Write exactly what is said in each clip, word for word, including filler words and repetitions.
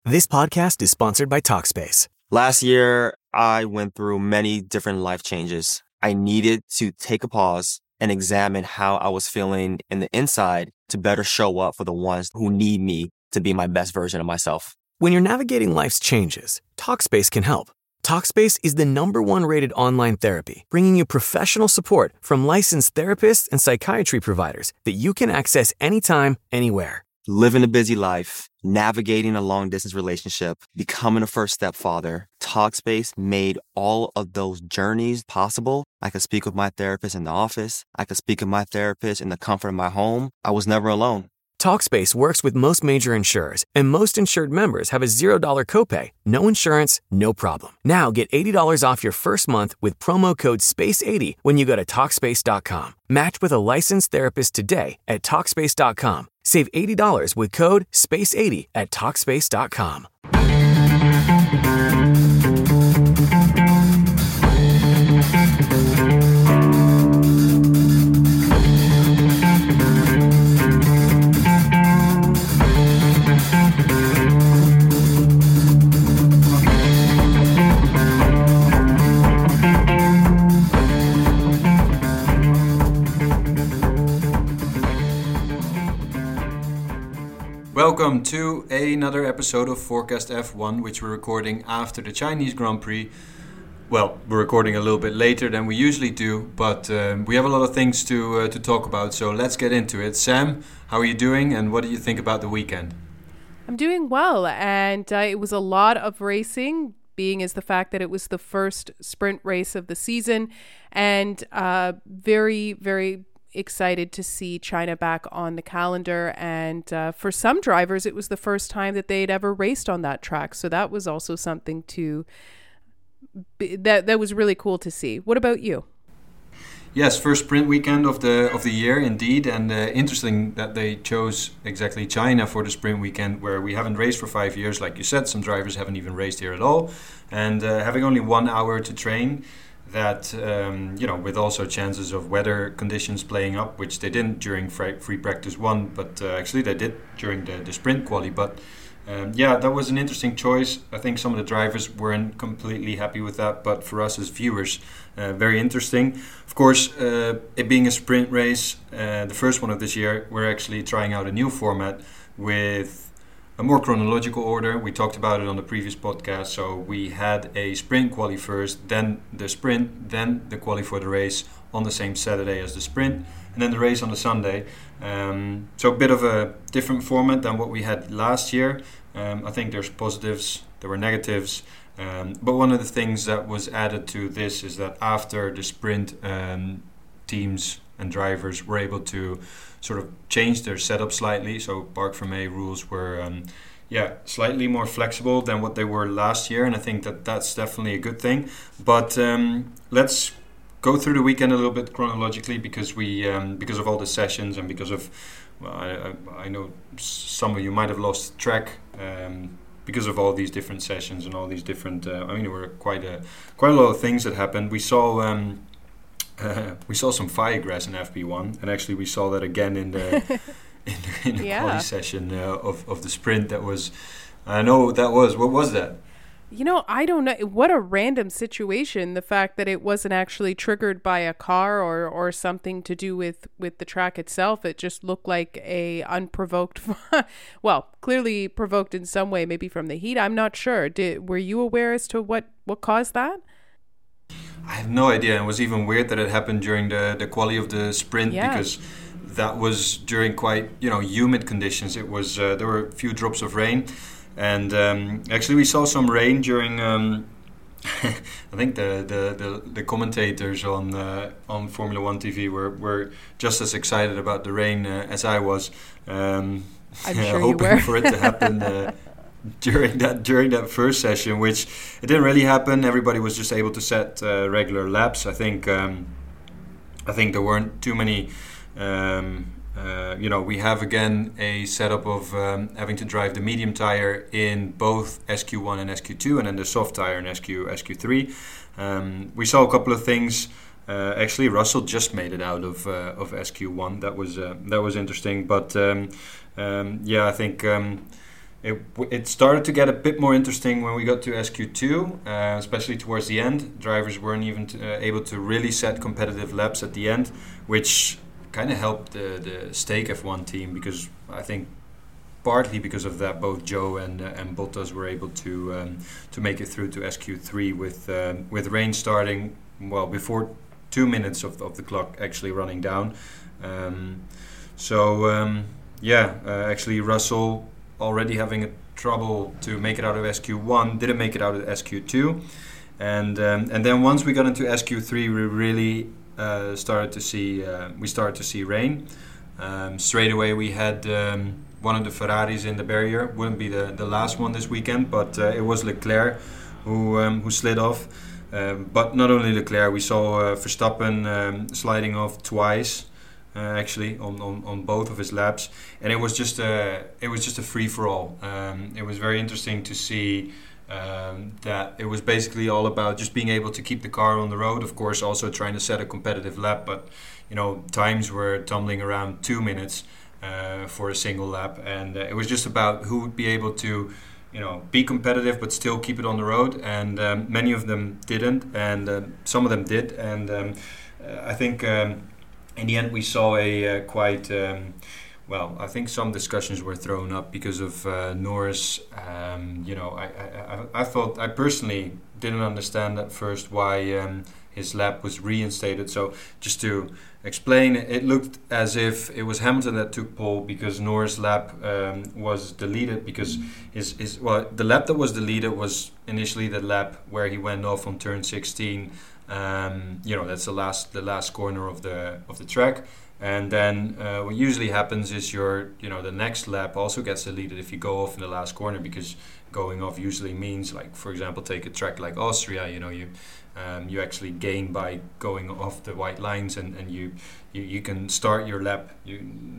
This podcast is sponsored by Talkspace. Last year, I went through many different life changes. I needed to take a pause and examine how I was feeling in the inside to better show up for the ones who need me to be my best version of myself. When you're navigating life's changes, Talkspace can help. Talkspace is the number one rated online therapy, bringing you professional support from licensed therapists and psychiatry providers that you can access anytime, anywhere. Living a busy life, navigating a long-distance relationship, becoming a first-step father, Talkspace made all of those journeys possible. I could speak with my therapist in the office. I could speak with my therapist in the comfort of my home. I was never alone. Talkspace works with most major insurers, and most insured members have a zero dollars copay. No insurance, no problem. Now get eighty dollars off your first month with promo code space eighty when you go to Talkspace dot com. Match with a licensed therapist today at Talkspace dot com. Save eighty dollars with code space eighty at Talkspace dot com. Welcome to another episode of Forecast F one, which we're recording after the Chinese Grand Prix. Well, we're recording a little bit later than we usually do, but um, we have a lot of things to uh, to talk about, so let's get into it. Sam, how are you doing, and what do you think about the weekend? I'm doing well, and uh, it was a lot of racing, being as the fact that it was the first sprint race of the season, and uh, very, very excited to see China back on the calendar. And uh, for some drivers, it was the first time that they'd ever raced on that track. So that was also something to be, that that was really cool to see. What about you? Yes, first sprint weekend of the of the year, indeed, and uh, interesting that they chose exactly China for the sprint weekend, where we haven't raced for five years. Like you said, some drivers haven't even raced here at all, and uh, having only one hour to train. That, um, you know, with also chances of weather conditions playing up, which they didn't during free, free practice one, but uh, actually they did during the, the sprint quali. But um, yeah, that was an interesting choice. I think some of the drivers weren't completely happy with that, but for us as viewers, uh, very interesting. Of course, uh, it being a sprint race, uh, the first one of this year, we're actually trying out a new format with a more chronological order. We talked about it on the previous podcast. So we had a sprint quali first, then the sprint, then the quali for the race on the same Saturday as the sprint, and then the race on the Sunday. Um, so a bit of a different format than what we had last year. Um, I think there's positives, there were negatives. Um, but one of the things that was added to this is that after the sprint, um, teams and drivers were able to sort of change their setup slightly. So Parc Fermé rules were, um, yeah, slightly more flexible than what they were last year, and I think that that's definitely a good thing. But um, let's go through the weekend a little bit chronologically, because we, um, because of all the sessions and because of, well, I, I know some of you might have lost track um, because of all these different sessions and all these different. Uh, I mean, there were quite a quite a lot of things that happened. We saw. Um, Uh, we saw some firegrass in F P one, and actually we saw that again in the in, in the yeah. quali session uh, of of the sprint. That was, I know what that was. What was that? You know, I don't know. What a random situation. The fact that it wasn't actually triggered by a car or, or something to do with, with the track itself. It just looked like a unprovoked, well, clearly provoked in some way, maybe from the heat. I'm not sure. Did were you aware as to what, what caused that? I have no idea. It was even weird that it happened during the, the quali of the sprint, yeah. because that was during quite, you know, humid conditions. It was uh, there were a few drops of rain, and um, actually we saw some rain during. Um, I think the, the, the, the commentators on uh, on Formula One T V were, were just as excited about the rain uh, as I was. Um, I'm sure hoping you were. for it to happen. Uh, during that during that first session, which it didn't really happen. Everybody was just able to set uh, regular laps. I think um, I think there weren't too many. Um, uh, you know, we have again a setup of um, having to drive the medium tire in both S Q one and S Q two, and then the soft tire in S Q S Q three. Um, we saw a couple of things. Uh, actually, Russell just made it out of uh, of S Q one. That was uh, that was interesting. But um, um, yeah, I think. Um, It, it started to get a bit more interesting when we got to S Q two, uh, especially towards the end. Drivers weren't even to, uh, able to really set competitive laps at the end, which kind of helped the, the Stake F one team, because I think partly because of that, both Joe and uh, and Bottas were able to um, to make it through to S Q three with um, with rain starting well before two minutes of, of the clock actually running down. Um, so um, yeah, uh, actually Russell, already having a trouble to make it out of S Q one, didn't make it out of S Q two, and um, and then once we got into S Q three, we really uh, started to see uh, we started to see rain. Um, straight away, we had um, one of the Ferraris in the barrier. Wouldn't be the, the last one this weekend, but uh, it was Leclerc who um, who slid off. Um, but not only Leclerc, we saw uh, Verstappen um, sliding off twice. Uh, actually, on, on, on both of his laps, and it was just a it was just a free for all. Um, it was very interesting to see um, that it was basically all about just being able to keep the car on the road. Of course, also trying to set a competitive lap, but you know, times were tumbling around two minutes uh, for a single lap, and uh, it was just about who would be able to, you know, be competitive but still keep it on the road. And um, many of them didn't, and uh, some of them did, and um, uh, I think. Um, In the end, we saw a uh, quite, um, well, I think some discussions were thrown up because of uh, Norris. Um, you know, I, I, I thought, I personally didn't understand at first why um, his lap was reinstated. So just to explain, it looked as if it was Hamilton that took pole because Norris' lap um, was deleted because his, his, well, the lap that was deleted was initially the lap where he went off on turn sixteen. Um, you know, that's the last the last corner of the of the track, and then uh, what usually happens is your you know the next lap also gets deleted if you go off in the last corner, because going off usually means, like, for example, take a track like Austria, you know, you um, you actually gain by going off the white lines, and, and you, you you can start your lap you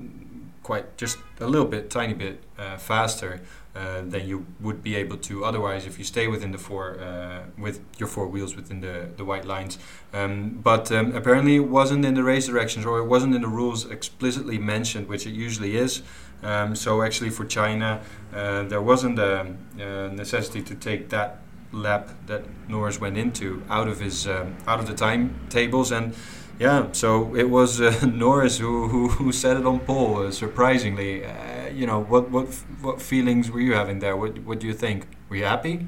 quite just a little bit, tiny bit uh, faster uh, than you would be able to otherwise if you stay within the four uh, with your four wheels within the, the white lines. Um, but um, apparently it wasn't in the race directions, or it wasn't in the rules explicitly mentioned, which it usually is. Um, so actually for China, uh, there wasn't a, a necessity to take that lap that Norris went into out of his um, out of the timetables, and yeah, so it was uh, Norris who, who who set it on pole. Uh, surprisingly, uh, you know, what what what feelings were you having there? What what do you think? Were you happy?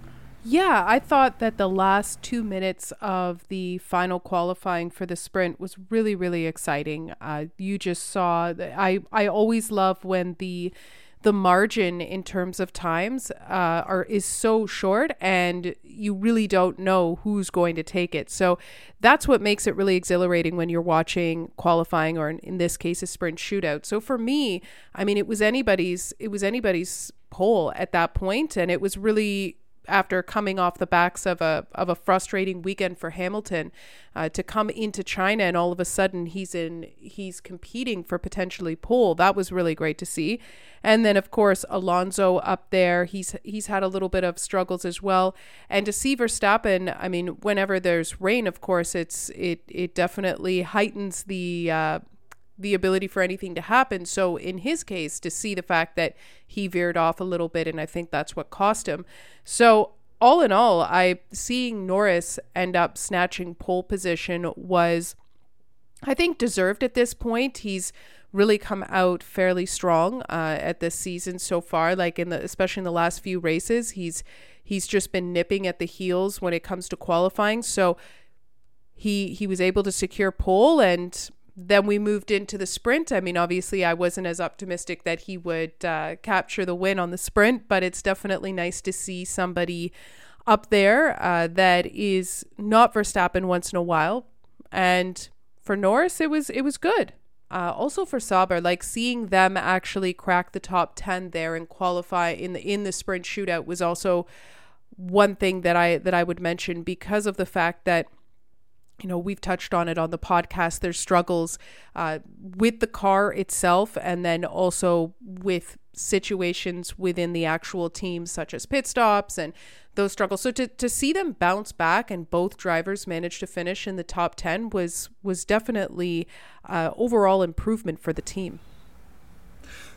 Yeah, I thought that the last two minutes of the final qualifying for the sprint was really, really exciting. Uh, you just saw, I, I always love when the the margin in terms of times uh, are is so short and you really don't know who's going to take it. So that's what makes it really exhilarating when you're watching qualifying, or in, in this case, a sprint shootout. So for me, I mean, it was anybody's, it was anybody's pole at that point, and it was really, after coming off the backs of a of a frustrating weekend for Hamilton, uh, to come into China and all of a sudden he's in he's competing for potentially pole. That was really great to see. And then of course Alonso up there, he's he's had a little bit of struggles as well. And to see Verstappen, I mean, whenever there's rain, of course, it's it it definitely heightens the uh, the ability for anything to happen. So in his case, to see the fact that he veered off a little bit, and I think that's what cost him. So all in all, I seeing Norris end up snatching pole position was, I think, deserved at this point. He's really come out fairly strong uh, at this season so far, like in the, especially in the last few races, he's, he's just been nipping at the heels when it comes to qualifying. So he, he was able to secure pole, and then we moved into the sprint. I mean, obviously, I wasn't as optimistic that he would uh, capture the win on the sprint, but it's definitely nice to see somebody up there uh, that is not Verstappen once in a while. And for Norris, it was it was good. Uh, also for Sauber, like seeing them actually crack the top ten there and qualify in the in the sprint shootout was also one thing that I that I would mention, because of the fact that, you know, we've touched on it on the podcast. There's struggles uh, with the car itself, and then also with situations within the actual team, such as pit stops and those struggles. So to, to see them bounce back and both drivers manage to finish in the top ten was was definitely uh, overall improvement for the team.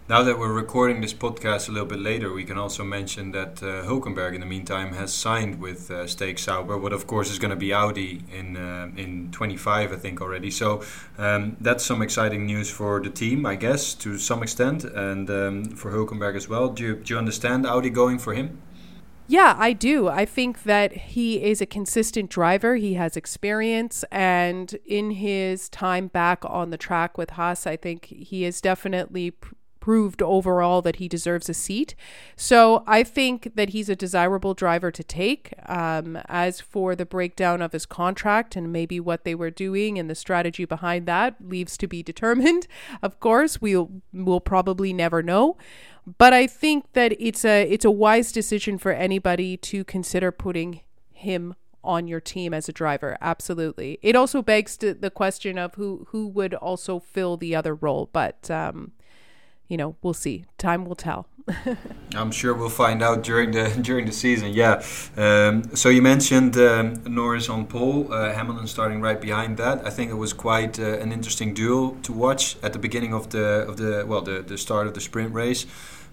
Now that we're recording this podcast a little bit later, we can also mention that uh, Hülkenberg, in the meantime, has signed with uh, Stake Sauber, what of course is going to be Audi in uh, in twenty-five, I think, already. So um, that's some exciting news for the team, I guess, to some extent, and um, for Hülkenberg as well. Do you, do you understand Audi going for him? Yeah, I do. I think that he is a consistent driver. He has experience, and in his time back on the track with Haas, I think he is definitely pr- proved overall that he deserves a seat. So I think that he's a desirable driver to take. Um, as for the breakdown of his contract and maybe what they were doing and the strategy behind that leaves to be determined. Of course, we'll we'll probably never know. But I think that it's a it's a wise decision for anybody to consider putting him on your team as a driver. Absolutely. It also begs to the question of who who would also fill the other role. But um, you know, we'll see. Time will tell. I'm sure we'll find out during the during the season. Yeah. Um, so you mentioned um, Norris on pole, uh, Hamilton starting right behind that. I think it was quite uh, an interesting duel to watch at the beginning of the of the well the the start of the sprint race.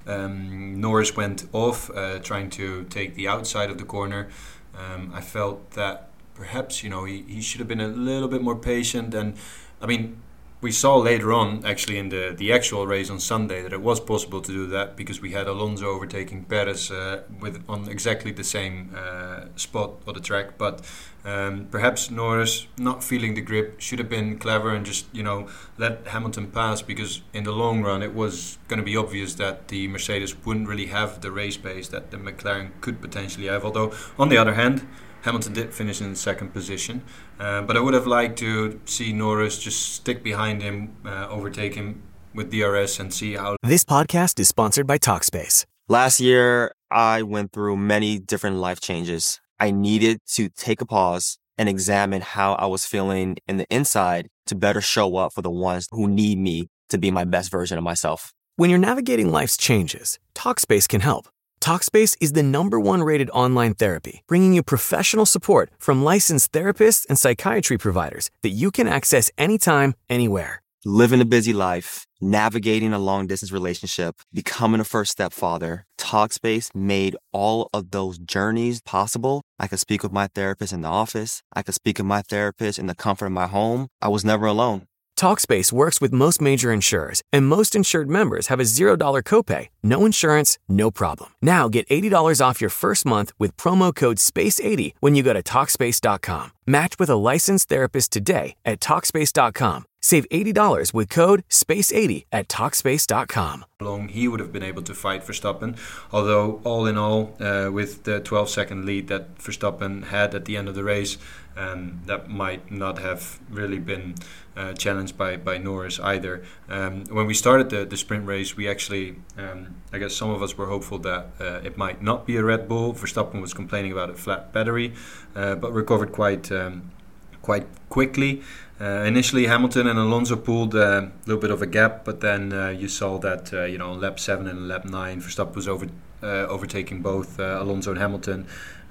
Um, Norris went off, uh, trying to take the outside of the corner. Um, I felt that perhaps you know he, he should have been a little bit more patient. And I mean, we saw later on, actually, in the, the actual race on Sunday, that it was possible to do that because we had Alonso overtaking Perez uh, with on exactly the same uh, spot of the track. But um, perhaps Norris, not feeling the grip, should have been clever and just, you know, let Hamilton pass, because in the long run it was going to be obvious that the Mercedes wouldn't really have the race pace that the McLaren could potentially have. Although, on the other hand, Hamilton did finish in second position, uh, but I would have liked to see Norris just stick behind him, uh, overtake him with D R S and see how... This podcast is sponsored by Talkspace. Last year, I went through many different life changes. I needed to take a pause and examine how I was feeling in the inside to better show up for the ones who need me to be my best version of myself. When you're navigating life's changes, Talkspace can help. Talkspace is the number one rated online therapy, bringing you professional support from licensed therapists and psychiatry providers that you can access anytime, anywhere. Living a busy life, navigating a long-distance relationship, becoming a first-step father, Talkspace made all of those journeys possible. I could speak with my therapist in the office. I could speak with my therapist in the comfort of my home. I was never alone. Talkspace works with most major insurers, and most insured members have a zero dollars copay. No insurance, no problem. Now get eighty dollars off your first month with promo code space eighty when you go to Talkspace dot com. Match with a licensed therapist today at Talkspace dot com. Save eighty dollars with code space eighty at Talkspace dot com. Long he would have been able to fight Verstappen, although all in all, uh, with the twelve second lead that Verstappen had at the end of the race, um, that might not have really been uh, challenged by, by Norris either. Um, when we started the, the sprint race, we actually, um, I guess some of us were hopeful that uh, it might not be a Red Bull. Verstappen was complaining about a flat battery, uh, but recovered quite um, quite quickly. Uh, initially, Hamilton and Alonso pulled a little bit of a gap, but then uh, you saw that uh, you know on lap seven and lap nine, Verstappen was over uh, overtaking both uh, Alonso and Hamilton.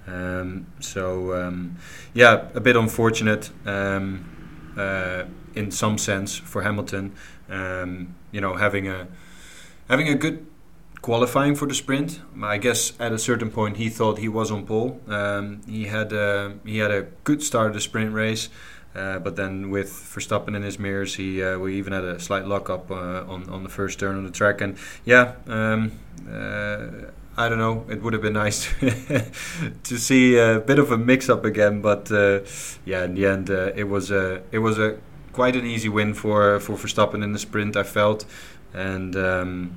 Um, so um, yeah, a bit unfortunate um, uh, in some sense for Hamilton. Um, you know, having a having a good qualifying for the sprint. I guess at a certain point he thought he was on pole. Um, he had a, he had a good start of the sprint race. Uh, but then with Verstappen in his mirrors, he uh, we even had a slight lock-up uh, on, on the first turn on the track. And yeah, um, uh, I don't know, it would have been nice to, to see a bit of a mix-up again. But uh, yeah, in the end, uh, it was a, it was a quite an easy win for, for Verstappen in the sprint, I felt. And um,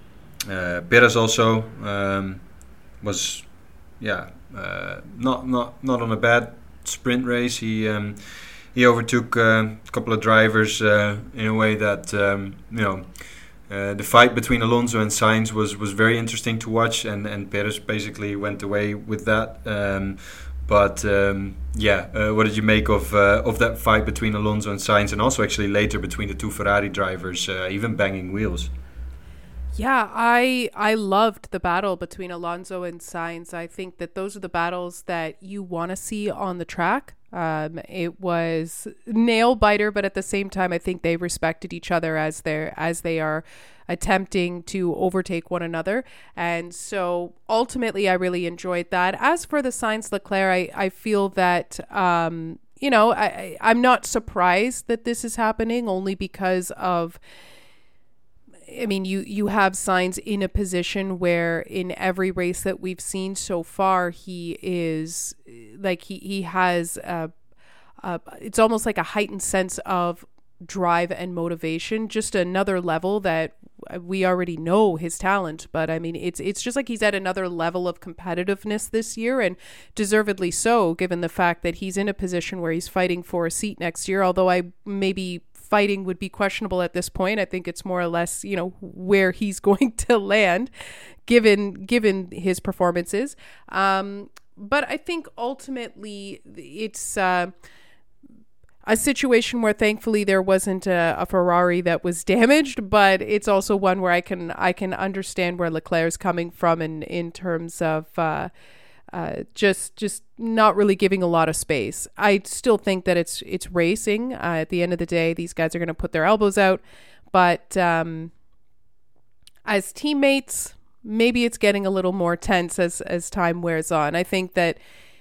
uh, Perez also um, was, yeah, uh, not, not, not on a bad sprint race. He... Um, He overtook uh, a couple of drivers uh, in a way that, um, you know, uh, the fight between Alonso and Sainz was, was very interesting to watch, and, and Perez basically went away with that. Um, but, um, yeah, uh, what did you make of uh, of that fight between Alonso and Sainz, and also actually later between the two Ferrari drivers, uh, even banging wheels? Yeah, I I loved the battle between Alonso and Sainz. I think that those are the battles that you want to see on the track. Um, it was nail biter, but at the same time, I think they respected each other as they're as they are attempting to overtake one another. And so ultimately, I really enjoyed that. As for the Sainz Leclerc, I I feel that um, you know I, I I'm not surprised that this is happening, only because of. I mean, you, you have Sainz in a position where in every race that we've seen so far, he is like he, he has a, a, it's almost like a heightened sense of drive and motivation, just another level that we already know his talent. But I mean, it's it's just like he's at another level of competitiveness this year, and deservedly so, given the fact that he's in a position where he's fighting for a seat next year, although I maybe fighting would be questionable at this point. I think it's more or less, you know, where he's going to land given given his performances. Um, but I think ultimately it's uh, a situation where thankfully there wasn't a, a Ferrari that was damaged, but it's also one where I can I can understand where Leclerc's coming from in, in terms of uh, Uh, just just not really giving a lot of space. I still think that it's it's racing. Uh, at the end of the day, these guys are going to put their elbows out. But um, as teammates, maybe it's getting a little more tense as, as time wears on. I think that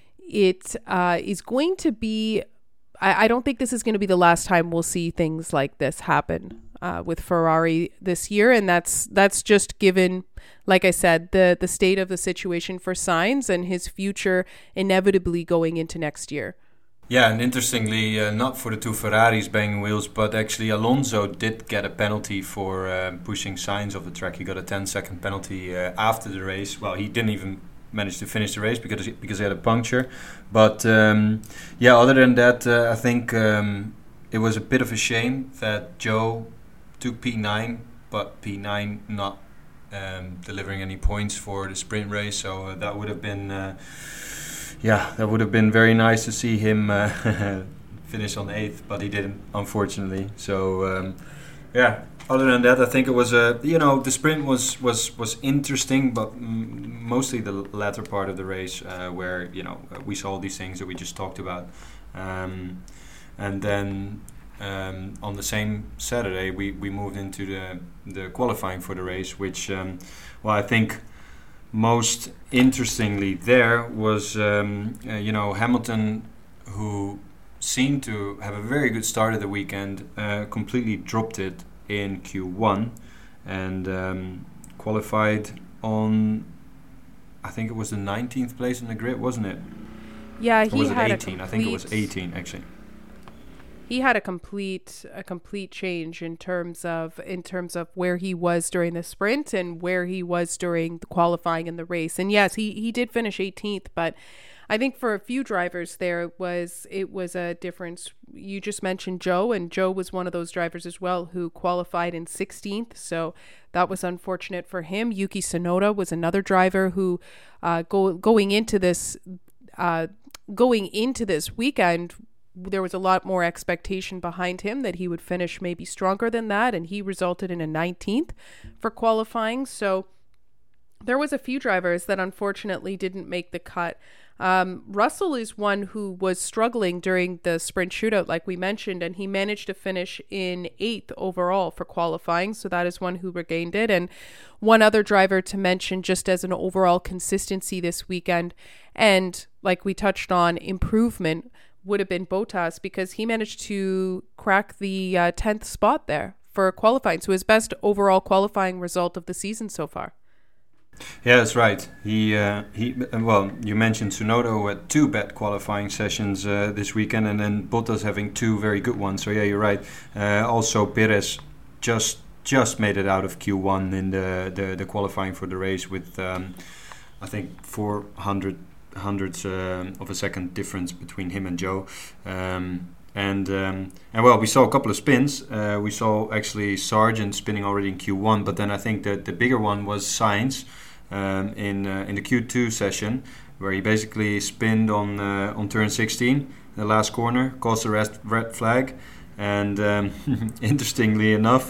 it uh, is going to be... I, I don't think this is going to be the last time we'll see things like this happen uh, with Ferrari this year. And that's that's just given... Like I said, the, the state of the situation for Sainz and his future inevitably going into next year. Yeah, and interestingly, uh, not for the two Ferraris banging wheels, but actually Alonso did get a penalty for uh, pushing Sainz off the track. He got a ten-second penalty uh, after the race. Well, he didn't even manage to finish the race because because he had a puncture. But um, yeah, other than that, uh, I think um, it was a bit of a shame that Joe took P nine, but P nine not Um, delivering any points for the sprint race, so uh, that would have been, uh, yeah, that would have been very nice to see him uh, finish on eighth, but he didn't, unfortunately. So, um, yeah. Other than that, I think it was a, you know, the sprint was was was interesting, but m- mostly the latter part of the race, uh, where you know we saw all these things that we just talked about, um, and then. Um, on the same Saturday, we, we moved into the the qualifying for the race, which, um, well, I think most interestingly there was, um, uh, you know, Hamilton, who seemed to have a very good start of the weekend, uh, completely dropped it in Q one and um, qualified on, I think it was the nineteenth place on the grid, wasn't it? Yeah, he or was had it eighteen? A I think it was eighteen, actually. He had a complete a complete change in terms of in terms of where he was during the sprint and where he was during the qualifying in the race. And yes, he, he did finish eighteenth, but I think for a few drivers there was it was a difference. You just mentioned Joe, and Joe was one of those drivers as well who qualified in sixteenth, so that was unfortunate for him. Yuki Tsunoda was another driver who uh, go, going into this uh, going into this weekend, there was a lot more expectation behind him that he would finish maybe stronger than that, and he resulted in a nineteenth for qualifying. So there was a few drivers that unfortunately didn't make the cut. Um, Russell is one who was struggling during the sprint shootout, like we mentioned, and he managed to finish in eighth overall for qualifying. So that is one who regained it. And one other driver to mention just as an overall consistency this weekend, and like we touched on, improvement, would have been Bottas, because he managed to crack the uh, tenth spot there for qualifying. So his best overall qualifying result of the season so far. Yeah, that's right. He uh, he. Well, you mentioned Tsunoda, who had two bad qualifying sessions uh, this weekend, and then Bottas having two very good ones. So yeah, you're right. Uh, also, Perez just just made it out of Q one in the the, the qualifying for the race with um, I think four hundred hundredths uh, of a second difference between him and Joe. Um, And um, and well, we saw a couple of spins. Uh, we saw actually Sargent spinning already in Q one, but then I think that the bigger one was Sainz um, in uh, in the Q two session, where he basically spinned on uh, on turn sixteen, the last corner, caused a red, red flag. And um, interestingly enough,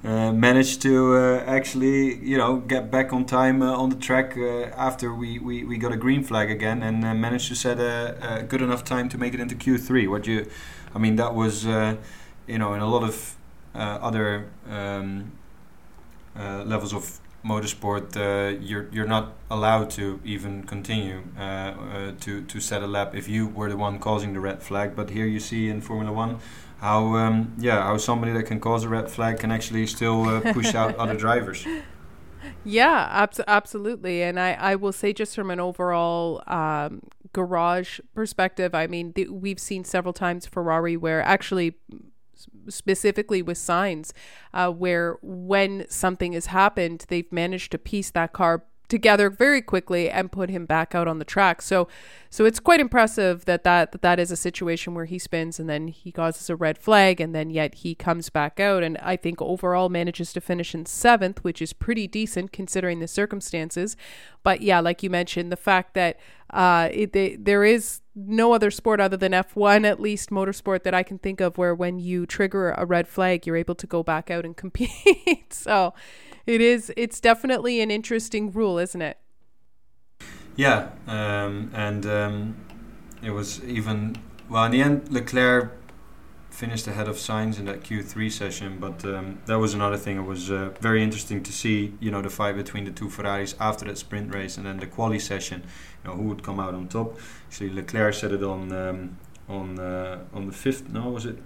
uh, managed to uh, actually, you know, get back on time uh, on the track uh, after we, we, we got a green flag again, and uh, managed to set a, a good enough time to make it into Q three. What you, I mean, that was, uh, you know, in a lot of uh, other um, uh, levels of motorsport, uh, you're you're not allowed to even continue uh, uh, to to set a lap if you were the one causing the red flag. But here you see in Formula One how um, yeah how somebody that can cause a red flag can actually still uh, push out other drivers. Yeah, abs- absolutely. And I, I will say, just from an overall um, garage perspective, I mean, th- we've seen several times Ferrari where actually specifically with Sainz, uh, where when something has happened, they've managed to piece that car together very quickly and put him back out on the track. So, so it's quite impressive that that, that that is a situation where he spins and then he causes a red flag and then yet he comes back out. And I think overall manages to finish in seventh, which is pretty decent considering the circumstances. But yeah, like you mentioned, the fact that uh, it, they, there is no other sport other than F one, at least motorsport, that I can think of where when you trigger a red flag, you're able to go back out and compete. So it is, it's definitely an interesting rule, isn't it? Yeah, um, and um, it was even, well, in the end, Leclerc finished ahead of Sainz in that Q three session, but um, that was another thing. It was uh, very interesting to see, you know, the fight between the two Ferraris after that sprint race, and then the quali session, you know, who would come out on top. Actually, Leclerc said it on um, on uh, on the fifth, no, was it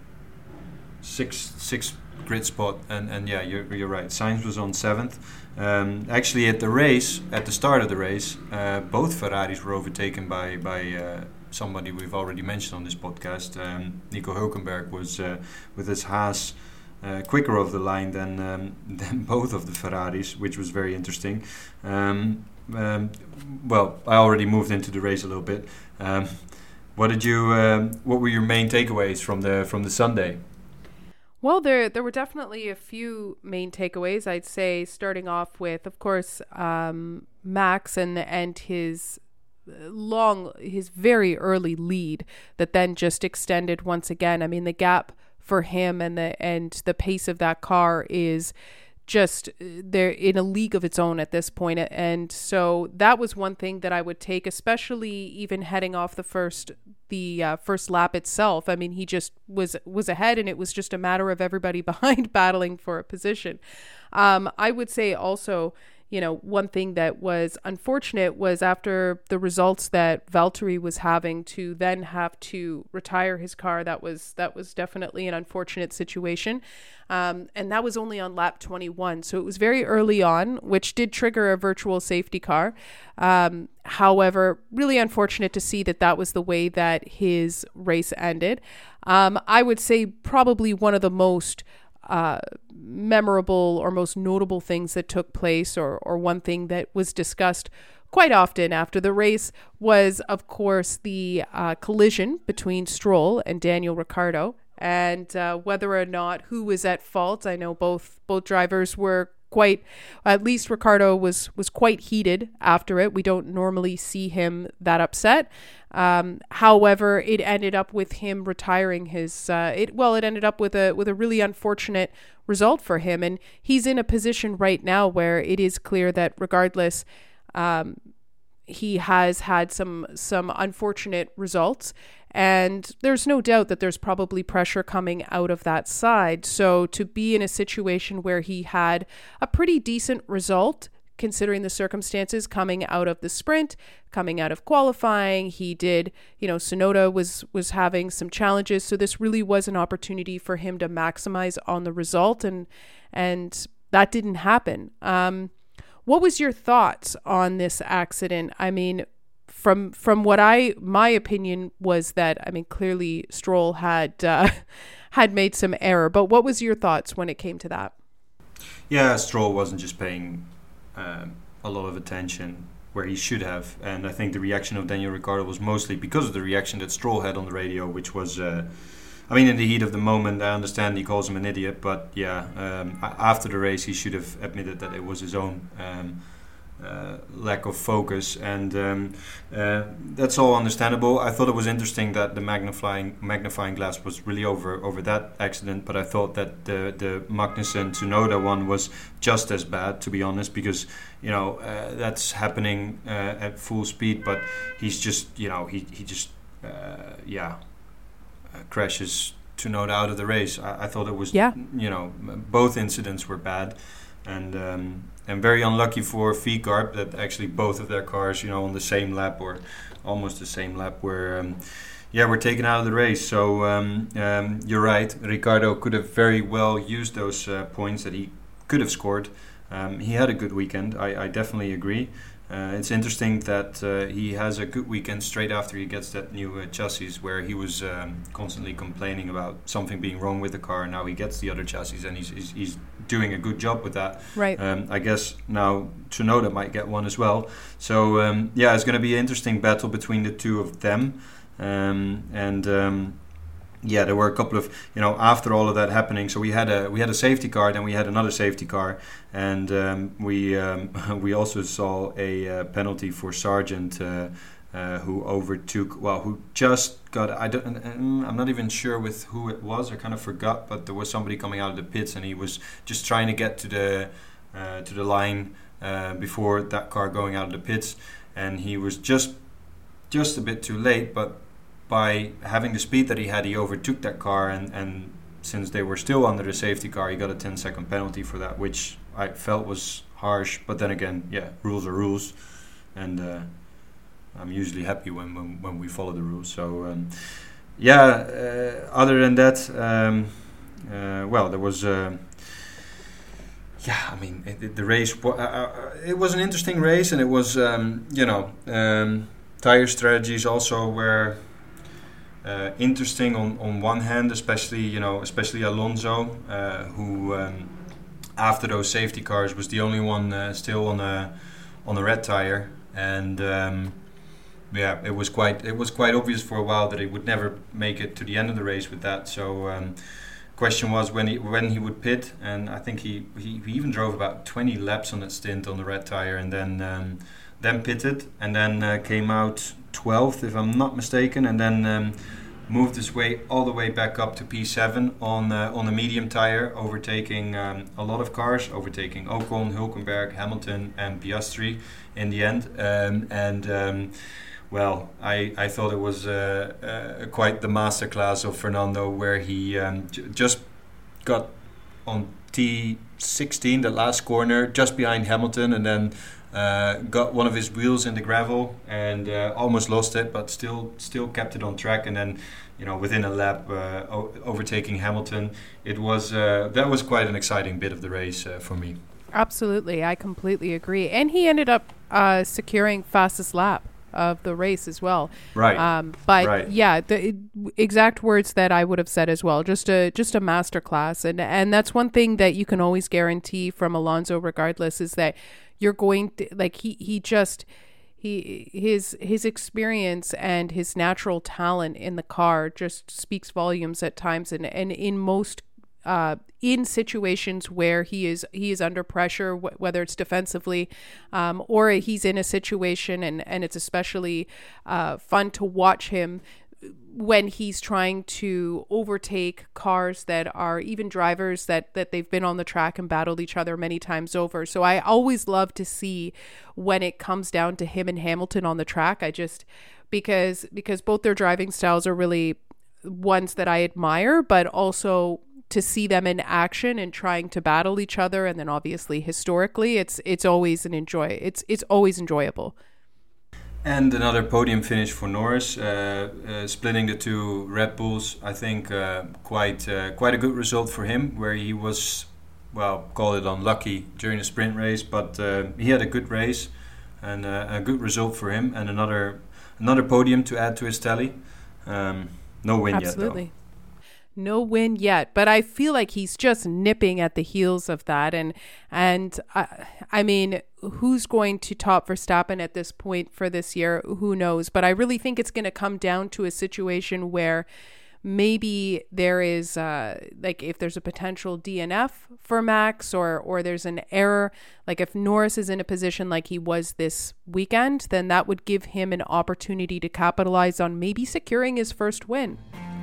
sixth, sixth grid spot, and, and yeah, you're, you're right, Sainz was on seventh. Um, actually, at the race, at the start of the race, uh, both Ferraris were overtaken by, by uh, somebody we've already mentioned on this podcast. Um, Nico Hülkenberg was uh, with his Haas uh, quicker over the line than um, than both of the Ferraris, which was very interesting. Um, um, well, I already moved into the race a little bit. Um, what did you? Um, what were your main takeaways from the from the Sunday? Well, there there were definitely a few main takeaways. I'd say starting off with, of course, um, Max and and his long, his very early lead that then just extended once again. I mean, the gap for him and the and the pace of that car is just, they're in a league of its own at this point. And so that was one thing that I would take, especially even heading off the first the uh, first lap itself. I mean, he just was was ahead, and it was just a matter of everybody behind battling for a position. Um, I would say also, you know, one thing that was unfortunate was after the results that Valtteri was having, to then have to retire his car. That was that was definitely an unfortunate situation. Um, and that was only on lap twenty-one. So it was very early on, which did trigger a virtual safety car. Um, however, really unfortunate to see that that was the way that his race ended. Um, I would say probably one of the most Uh, memorable or most notable things that took place, or or one thing that was discussed quite often after the race, was of course the uh, collision between Stroll and Daniel Ricciardo, and uh, whether or not who was at fault. I know both both drivers were quite, at least Ricciardo was was quite heated after it. We don't normally see him that upset. Um, however, it ended up with him retiring his. Uh, it well, it ended up with a with a really unfortunate result for him, and he's in a position right now where it is clear that regardless, um, he has had some some unfortunate results, and there's no doubt that there's probably pressure coming out of that side. So to be in a situation where he had a pretty decent result, considering the circumstances, coming out of the sprint, coming out of qualifying, he did, you know, Tsunoda was was having some challenges, so this really was an opportunity for him to maximize on the result, and and that didn't happen. Um, what was your thoughts on this accident? I mean, from from what I, my opinion was that, I mean, clearly Stroll had uh, had made some error, but what was your thoughts when it came to that? Yeah, Stroll wasn't just paying Um, a lot of attention where he should have, and I think the reaction of Daniel Ricciardo was mostly because of the reaction that Stroll had on the radio, which was, uh, I mean, in the heat of the moment, I understand he calls him an idiot, but yeah, um, after the race he should have admitted that it was his own um, uh, lack of focus, and um, uh, that's all understandable. I thought it was interesting that the magnifying magnifying glass was really over over that accident, but I thought that the the Magnussen Tsunoda one was just as bad, to be honest, because you know uh, that's happening uh, at full speed, but he's just you know he he just uh, yeah uh, crashes Tsunoda out of the race. I, I thought it was yeah. you know both incidents were bad, and um, and very unlucky for V Carb that actually both of their cars you know on the same lap or almost the same lap were um, yeah were taken out of the race. So um, um, you're right, Ricciardo could have very well used those uh, points that he could have scored. Um, he had a good weekend. I, I definitely agree. Uh, it's interesting that uh, he has a good weekend straight after he gets that new uh, chassis, where he was um, constantly complaining about something being wrong with the car. Now he gets the other chassis, and he's he's, he's doing a good job with that. Right. Um, I guess now Tsunoda might get one as well. So um, yeah, it's going to be an interesting battle between the two of them, um, and. Um, Yeah, there were a couple of you know after all of that happening. So we had a we had a safety car, then we had another safety car, and um, we um, we also saw a uh, penalty for Sargent, uh, uh, who overtook. Well, who just got. I don't. I'm not even sure with who it was. I kind of forgot, but there was somebody coming out of the pits, and he was just trying to get to the uh, to the line uh, before that car going out of the pits, and he was just just a bit too late, but. By having the speed that he had, he overtook that car, and, and since they were still under the safety car, he got a ten second penalty for that, which I felt was harsh. But then again, yeah, rules are rules, and uh, I'm usually happy when, when, when we follow the rules. So, um, yeah, uh, other than that, um, uh, well, there was... Uh, yeah, I mean, it, the race, uh, uh, it was an interesting race, and it was, um, you know, um, tire strategies also were... Uh, interesting on, on one hand, especially you know, especially Alonso, uh, who um, after those safety cars was the only one uh, still on a on a red tire, and um, yeah, it was quite it was quite obvious for a while that he would never make it to the end of the race with that. So, um, question was when he when he would pit, and I think he, he, he even drove about twenty laps on that stint on the red tire, and then um, then pitted, and then uh, came out twelfth, if I'm not mistaken, and then um, moved his way all the way back up to P seven on uh, on a medium tire, overtaking um, a lot of cars, overtaking Ocon, Hülkenberg, Hamilton, and Piastri in the end. Um, and um, well, I, I thought it was uh, uh, quite the masterclass of Fernando, where he um, j- just got on T sixteen, the last corner, just behind Hamilton, and then Uh, got one of his wheels in the gravel and uh, almost lost it, but still still kept it on track. And then, you know, within a lap, uh, o- overtaking Hamilton. It was uh, that was quite an exciting bit of the race uh, for me. Absolutely, I completely agree. And he ended up uh, securing fastest lap of the race as well. Right. Um, but right. yeah, the it, exact words that I would have said as well. Just a just a masterclass, and and that's one thing that you can always guarantee from Alonso, regardless, is that you're going to like he he just he his his experience and his natural talent in the car just speaks volumes at times, and and in most uh in situations where he is he is under pressure, wh- whether it's defensively um or he's in a situation, and and it's especially uh fun to watch him when he's trying to overtake cars that are even drivers that, that they've been on the track and battled each other many times over. So I always love to see when it comes down to him and Hamilton on the track. I just, because, because both their driving styles are really ones that I admire, but also to see them in action and trying to battle each other. And then obviously historically, it's, it's always an enjoy. It's, it's always enjoyable. And another podium finish for Norris, uh, uh, splitting the two Red Bulls. I think uh, quite uh, quite a good result for him, where he was, well, call it unlucky during the sprint race, but uh, he had a good race and uh, a good result for him, and another another podium to add to his tally. Um, no win Absolutely. yet, though. No win yet, but I feel like he's just nipping at the heels of that. And, and I, I mean, who's going to top Verstappen at this point for this year? Who knows? But I really think it's going to come down to a situation where maybe there is uh, like if there's a potential D N F for Max, or or there's an error, like if Norris is in a position like he was this weekend, then that would give him an opportunity to capitalize on maybe securing his first win.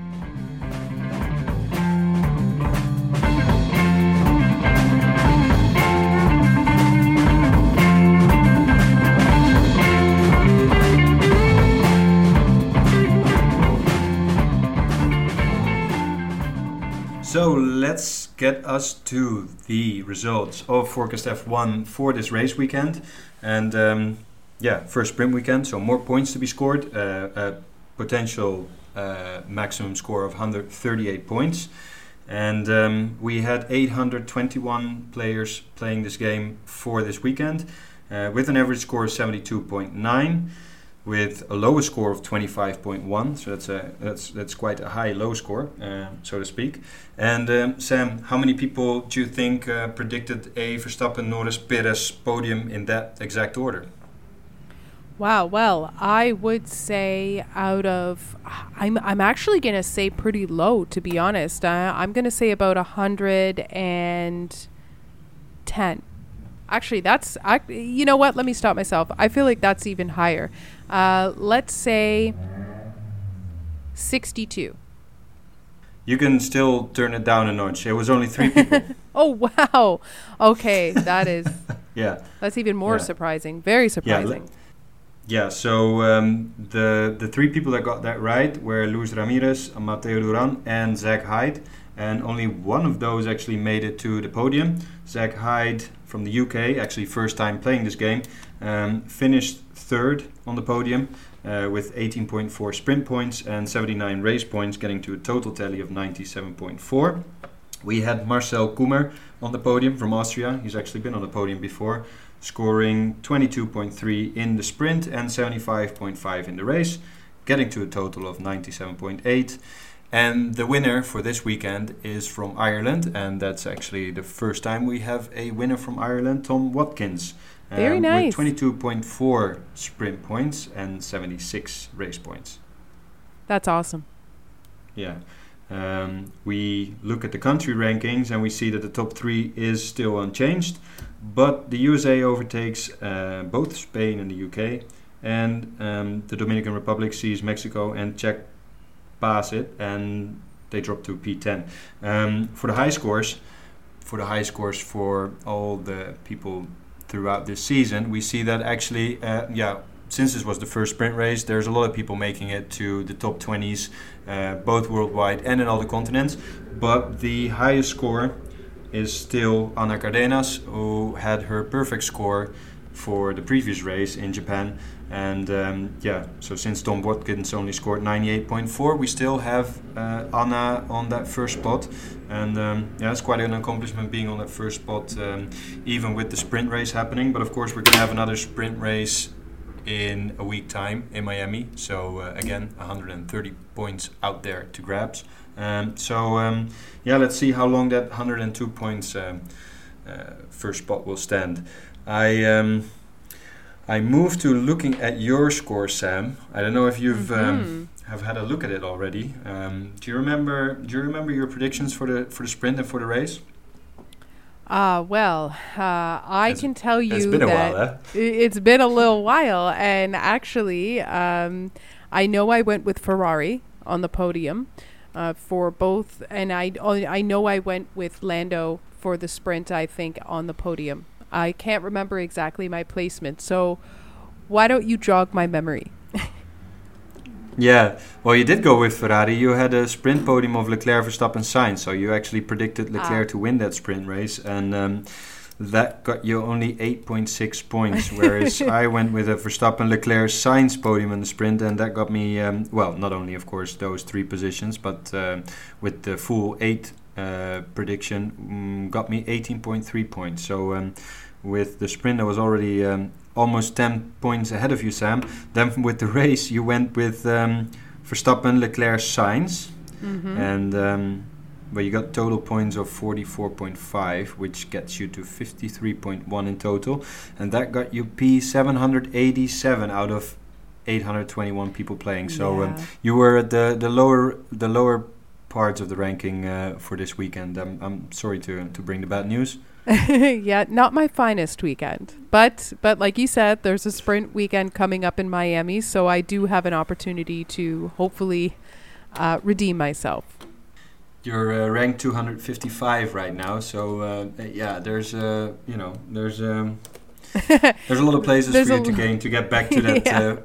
So let's get us to the results of Forecast F one for this race weekend. And um, yeah, first sprint weekend, so more points to be scored, uh, a potential uh, maximum score of one hundred thirty-eight points. And um, we had eight hundred twenty-one players playing this game for this weekend, uh, with an average score of seventy-two point nine. With a lower score of twenty-five point one, so that's a that's that's quite a high low score, uh, so to speak. And um, Sam, how many people do you think uh, predicted a Verstappen, Norris, Perez podium in that exact order? Wow, well, I would say out of, I'm I'm actually going to say pretty low, to be honest. Uh, I'm going to say about one hundred ten. Actually, that's, I, you know what? Let me stop myself. I feel like that's even higher. Uh, let's say sixty-two. You can still turn it down a notch. It was only three people. Oh, wow. Okay, that is, yeah. That's even more yeah. surprising. Very surprising. Yeah, yeah so um, the the three people that got that right were Luis Ramirez, Mateo Duran, and Zach Hyde. And only one of those actually made it to the podium. Zach Hyde from the U K, actually first time playing this game, um, finished third on the podium uh, with eighteen point four sprint points and seventy-nine race points, getting to a total tally of ninety-seven point four. We had Marcel Kummer on the podium from Austria. He's actually been on the podium before, scoring twenty-two point three in the sprint and seventy-five point five in the race, getting to a total of ninety-seven point eight. And the winner for this weekend is from Ireland, and that's actually the first time we have a winner from Ireland, Tom Watkins. Um, Very nice. With twenty-two point four sprint points and seventy-six race points. That's awesome. Yeah. Um, we look at the country rankings and we see that the top three is still unchanged, but the U S A overtakes uh, both Spain and the U K, and um, the Dominican Republic sees Mexico and Czech pass it, and they drop to P ten. Um, for the high scores, for the high scores for all the people throughout this season, we see that actually, uh, yeah, since this was the first sprint race, there's a lot of people making it to the top twenties, uh, both worldwide and in all the continents. But the highest score is still Ana Cardenas, who had her perfect score for the previous race in Japan. And um, yeah, so since Tom Watkins only scored ninety-eight point four, we still have uh, Anna on that first spot. And um, yeah, it's quite an accomplishment being on that first spot, um, even with the sprint race happening. But of course, we're going to have another sprint race in a week time in Miami. So uh, again, one hundred thirty points out there to grabs. Um, so um, yeah, let's see how long that one hundred two points um, uh, first spot will stand. I um, I moved to looking at your score, Sam. I don't know if you've mm-hmm. um, have had a look at it already. Um, do you remember? Do you remember your predictions for the for the sprint and for the race? Uh, well, uh, I it's, can tell you it's been a that while, eh? It's been a little while, and actually, um, I know I went with Ferrari on the podium uh, for both, and I I know I went with Lando for the sprint. I think on the podium. I can't remember exactly my placement, so why don't you jog my memory? Yeah, well, you did go with Ferrari. You had a sprint podium of Leclerc, Verstappen, Sainz, so you actually predicted Leclerc ah. to win that sprint race, and um, that got you only eight point six points, whereas I went with a Verstappen, Leclerc, Sainz podium in the sprint, and that got me, um, well, not only, of course, those three positions, but uh, with the full eight uh, prediction, um, got me eighteen point three points. So um, with the sprint, I was already um, almost ten points ahead of you, Sam. Then with the race, you went with um, Verstappen, Leclerc, Sainz, mm-hmm. and um, well, you got total points of forty-four point five, which gets you to fifty-three point one in total, and that got you P seven hundred eighty-seven out of eight hundred twenty-one people playing. So Yeah. um, you were at the, the lower the lower parts of the ranking uh, for this weekend. I'm, I'm sorry to to bring the bad news. Yeah, not my finest weekend. But but like you said, there's a sprint weekend coming up in Miami, so I do have an opportunity to hopefully uh, redeem myself. You're uh, ranked two hundred fifty-five right now, so uh, yeah, there's uh, you know there's um, there's a lot of places There's for a you to l- gain to get back to that. Yeah.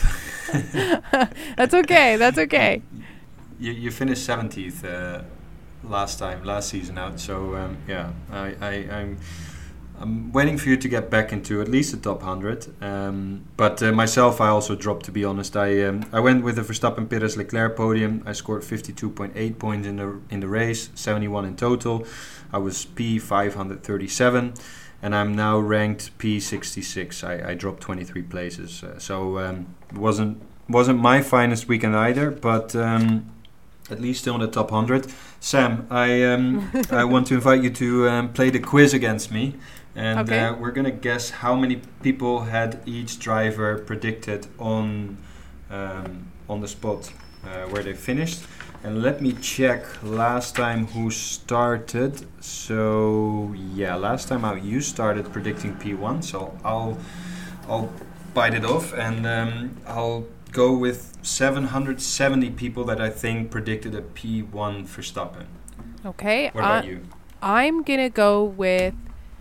Uh, That's okay. That's okay. you you finished seventieth uh, last time last season out, so um, yeah, I, I I'm. I'm waiting for you to get back into at least the top one hundred. Um, but uh, myself, I also dropped, to be honest. I um, I went with the Verstappen, Perez, Leclerc podium. I scored fifty-two point eight points in the in the race, seventy-one in total. I was P five hundred thirty-seven, and I'm now ranked P sixty-six. I, I dropped twenty-three places. Uh, so um, it wasn't wasn't my finest weekend either, but um, at least still in the top one hundred. Sam, I um, I want to invite you to um, play the quiz against me. And Okay. uh, we're going to guess how many people had each driver predicted on um, on the spot uh, where they finished. And let me check last time who started. So, yeah, last time out you started predicting P one. So I'll, I'll bite it off and um, I'll go with seven hundred seventy people that I think predicted a P one Verstappen. Okay. What about uh, you? I'm going to go with...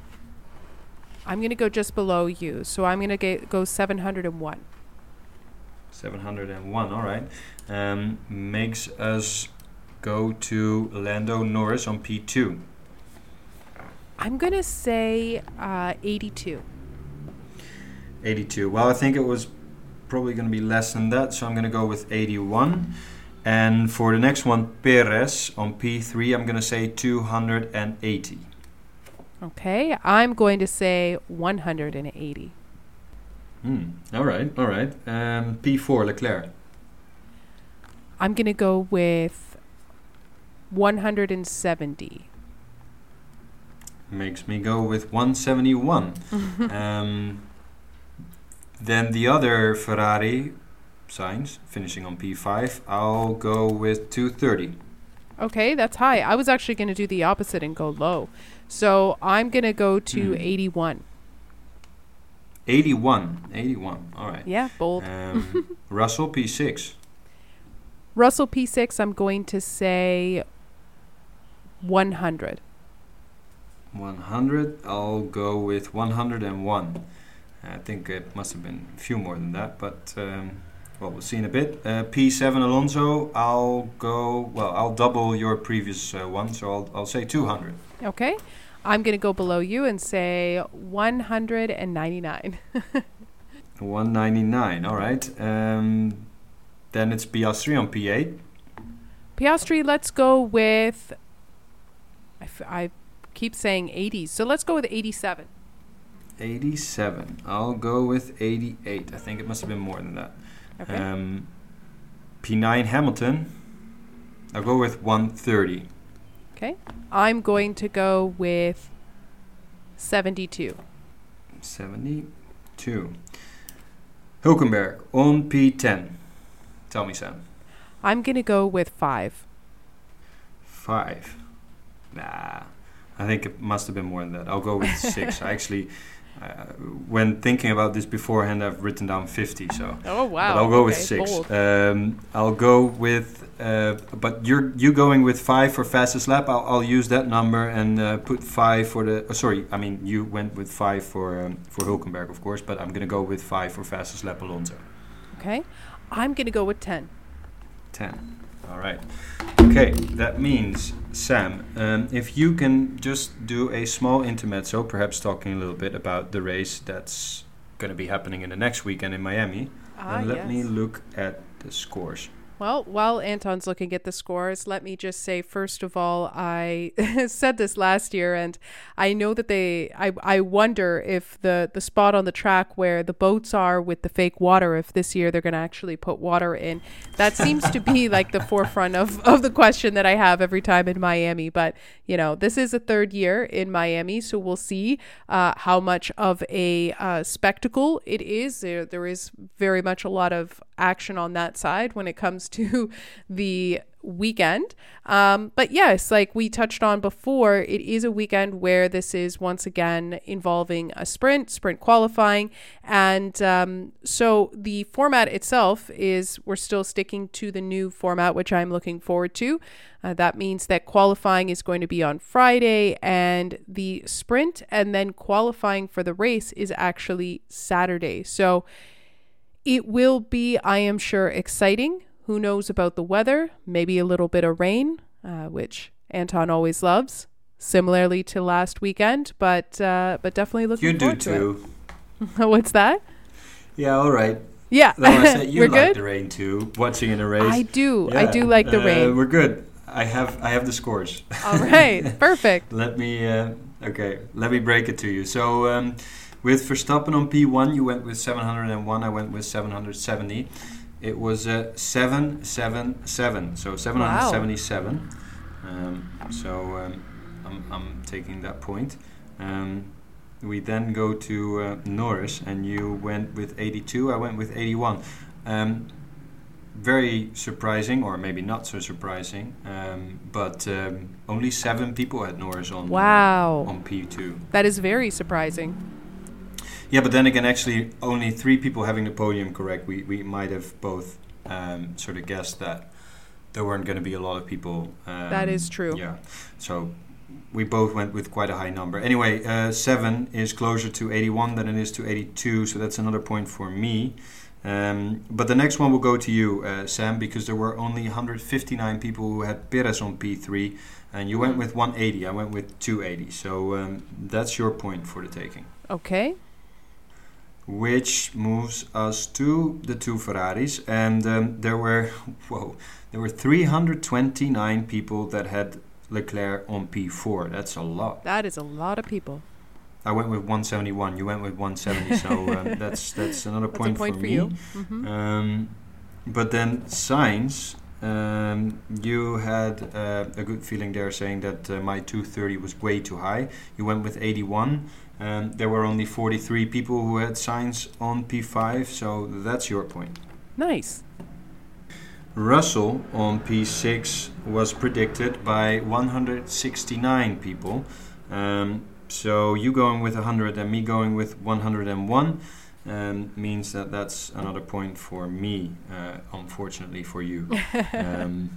I'm going to go just below you. So I'm going to go seven hundred one. seven hundred one, all right. Um, makes us go to Lando Norris on P two. I'm going to say uh, eighty-two. eighty-two. Well, I think it was probably going to be less than that, so I'm going to go with eighty-one. And for the next one, Perez on P three, I'm going to say two hundred eighty. Okay. I'm going to say one hundred eighty. Hmm. All right, all right. Um, P four, Leclerc. I'm going to go with one hundred seventy. Makes me go with one seventy-one. um, then the other Ferrari, Sainz, finishing on P five, I'll go with two thirty. Okay, that's high. I was actually going to do the opposite and go low. So I'm going to go to Hmm. eighty-one. eighty-one. eighty-one. All right. Yeah, bold. Um, Russell P six. Russell P six, I'm going to say one hundred. one hundred. I'll go with one hundred one. I think it must have been a few more than that, but um, well, we'll see in a bit. Uh, P seven Alonso. I'll go. Well, I'll double your previous uh, one, so I'll I'll say two hundred. Okay. I'm going to go below you and say one hundred ninety-nine. one ninety-nine. All right. Um, then it's Piastri on P eight. Piastri, let's go with... I, f- I keep saying eighty, so let's go with eighty-seven. eighty-seven. I'll go with eighty-eight. I think it must have been more than that. Okay. Um, P nine Hamilton. I'll go with one thirty. Okay. I'm going to go with seventy-two. seventy-two. Hülkenberg on P ten. Tell me, Sam. I'm going to go with five. Five. Nah. I think it must have been more than that. I'll go with six. I actually, uh, when thinking about this beforehand, I've written down fifty. So, Oh, wow. but I'll go with Okay, six. bold. Um, I'll go with. Uh, but you're you going with five for fastest lap. I'll, I'll use that number and uh, put five for the. Uh, sorry, I mean you went with five for um, for Hülkenberg, of course. But I'm gonna go with five for fastest lap Alonso. Okay. I'm going to go with ten. ten. All right. Okay, that means, Sam, um, if you can just do a small intermezzo, perhaps talking a little bit about the race that's going to be happening in the next weekend in Miami, Ah, then let yes. me look at the scores. Well, while Anton's looking at the scores, let me just say, first of all, I said this last year, and I know that they, I, I wonder if the, the spot on the track where the boats are with the fake water, if this year they're going to actually put water in. That seems to be like the forefront of, of the question that I have every time in Miami. But, you know, this is a third year in Miami, so we'll see uh, how much of a uh, spectacle it is. There, there is very much a lot of action on that side when it comes to the weekend. Um, but yes, like we touched on before, it is a weekend where this is once again involving a sprint, sprint qualifying. And um, so the format itself is we're still sticking to the new format, which I'm looking forward to. Uh, that means that qualifying is going to be on Friday and the sprint and then qualifying for the race is actually Saturday. So it will be, I am sure, exciting. Who knows about the weather? Maybe a little bit of rain, uh, which Anton always loves, similarly to last weekend, but uh, but definitely looking you forward to it. You do too. What's that? Yeah, all right. Yeah. Though I said you we're like good? the rain too, watching in a race. I do. Yeah. I do like the uh, rain. We're good. I have I have the scores. All right. Perfect. Let me, uh, okay, let me break it to you. So... Um, with Verstappen on P one, you went with seven hundred one, I went with seven hundred seventy. It was uh, seven seven seven, so seven hundred seventy-seven. Wow. Um, so um, I'm, I'm taking that point. Um, we then go to uh, Norris, and you went with eighty-two, I went with eighty-one. Um, very surprising, or maybe not so surprising, um, but um, only seven people had Norris on, wow. uh, on P two. That is very surprising. Yeah, but then again, actually, only three people having the podium correct. We we might have both um, sort of guessed that there weren't going to be a lot of people. Um, that is true. Yeah, so we both went with quite a high number. Anyway, uh, seven is closer to eighty-one than it is to eighty-two, so that's another point for me. Um, but the next one will go to you, uh, Sam, because there were only one hundred fifty-nine people who had Perez on P three, and you went with one eighty. I went with two eighty, so um, that's your point for the taking. Okay. Which moves us to the two Ferraris, and um, there were whoa, there were three hundred twenty-nine people that had Leclerc on P four. That's a lot. That is a lot of people. I went with one seventy-one. You went with one seventy. So um, that's that's another that's point, a point for, for me. you. Mm-hmm. Um, but then Sainz, um, you had uh, a good feeling there, saying that uh, my two thirty was way too high. You went with eighty-one. Um, there were only forty-three people who had Sainz on P five, so that's your point. Nice. Russell on P six was predicted by one hundred sixty-nine people. Um, so you going with one hundred and me going with one hundred one um, means that that's another point for me, uh, unfortunately for you. um,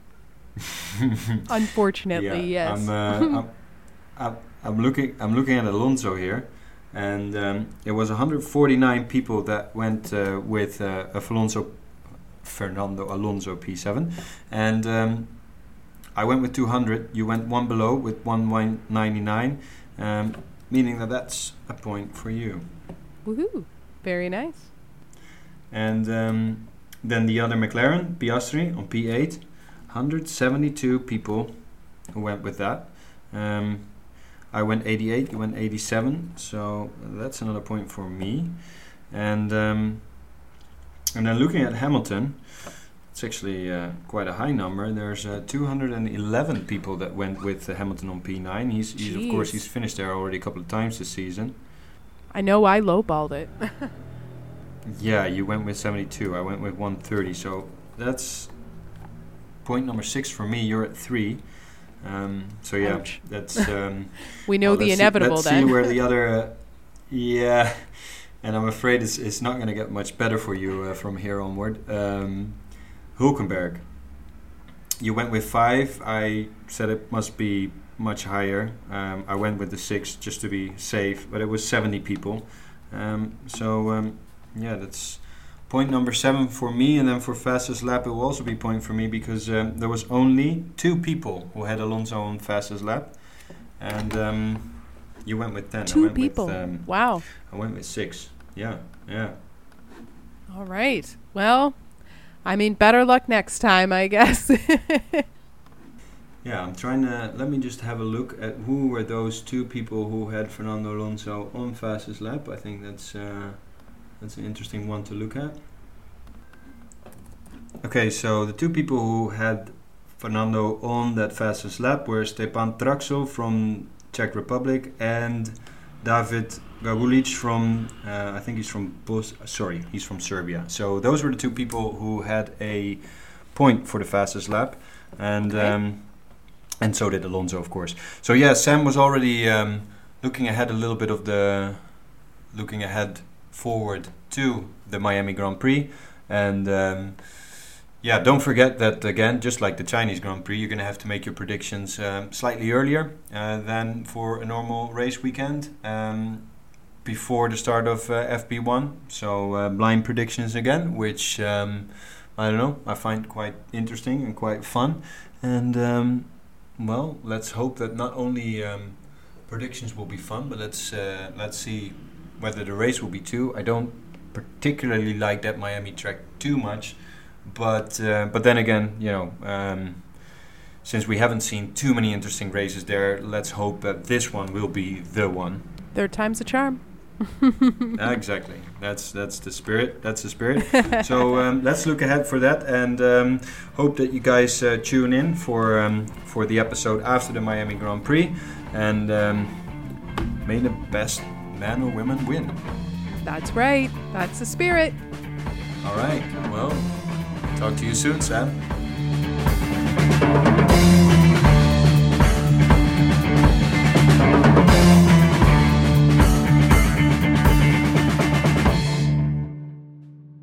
Unfortunately, yeah, yes. I'm, uh, I'm, I'm, I'm looking. I'm looking at Alonso here, and um, it was one hundred forty-nine people that went uh, with uh, Alonso, Fernando Alonso P seven, and um, I went with two hundred. You went one below with one ninety-nine, um, meaning that that's a point for you. Woohoo! Very nice. And um, then the other McLaren, Piastri on P eight, one hundred seventy-two people who went with that. Um, I went eighty-eight, you went eighty-seven, so that's another point for me. And um, and then looking at Hamilton, it's actually uh, quite a high number. There's uh, two hundred eleven people that went with uh, Hamilton on P nine. He's, he's of course he's finished there already a couple of times this season. I know I lowballed it. Yeah, you went with seventy-two. I went with one thirty. So that's point number six for me. You're at three. Um, so yeah, Ouch. that's um, we know well, the let's inevitable. See, let's then see where the other, uh, yeah, and I'm afraid it's it's not going to get much better for you uh, from here onward. Um, Hulkenberg, you went with five. I said it must be much higher. Um, I went with the six just to be safe, but it was seventy people. Um, so um, yeah, that's point number seven for me, and then for fastest lap it will also be point for me because um, there was only two people who had Alonso on fastest lap, and um, you went with ten. Two I went people. With, um, wow. I went with six. Yeah, yeah. All right. Well, I mean, better luck next time, I guess. Yeah, I'm trying to, let me just have a look at who were those two people who had Fernando Alonso on fastest lap. I think that's uh, that's an interesting one to look at. Okay, so the two people who had Fernando on that fastest lap were Stepan Traxel from Czech Republic and David Gagulic from, uh, I think he's from Bos- sorry, he's from Serbia. So those were the two people who had a point for the fastest lap. And... Okay. Um, And so did Alonso, of course. So yeah, Sam was already um, looking ahead a little bit of the, looking ahead forward to the Miami Grand Prix. And um, yeah, don't forget that again, just like the Chinese Grand Prix, you're going to have to make your predictions um, slightly earlier uh, than for a normal race weekend, um, before the start of uh, F P one. So uh, blind predictions again, which um, I don't know, I find quite interesting and quite fun. And um, well, let's hope that not only um, predictions will be fun, but let's uh, let's see whether the race will be too. I don't particularly like that Miami track too much, but uh, but then again, you know, um, since we haven't seen too many interesting races there, let's hope that this one will be the one. Third time's a charm. Exactly. That's that's the spirit. That's the spirit. So um, let's look ahead for that, and um, hope that you guys uh, tune in for um, for the episode after the Miami Grand Prix, and um, may the best man or women win. That's right. That's the spirit. All right. Well, talk to you soon, Sam.